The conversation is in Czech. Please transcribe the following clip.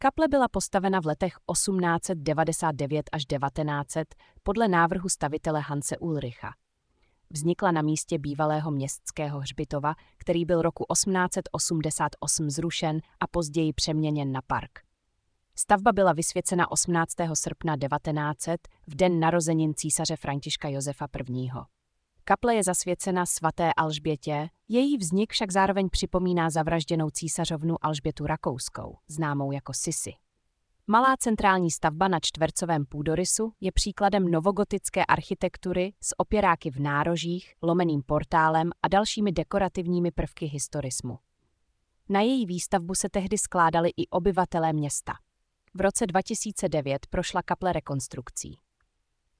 Kaple byla postavena v letech 1899 až 1900 podle návrhu stavitele Hanse Ulricha. Vznikla na místě bývalého městského hřbitova, který byl roku 1888 zrušen a později přeměněn na park. Stavba byla vysvěcena 18. srpna 1900 v den narozenin císaře Františka Josefa I. Kaple je zasvěcena svaté Alžbětě, její vznik však zároveň připomíná zavražděnou císařovnu Alžbětu Rakouskou, známou jako Sisi. Malá centrální stavba na čtvercovém půdorysu je příkladem novogotické architektury s opěráky v nárožích, lomeným portálem a dalšími dekorativními prvky historismu. Na její výstavbu se tehdy skládali i obyvatelé města. V roce 2009 prošla kaple rekonstrukcí.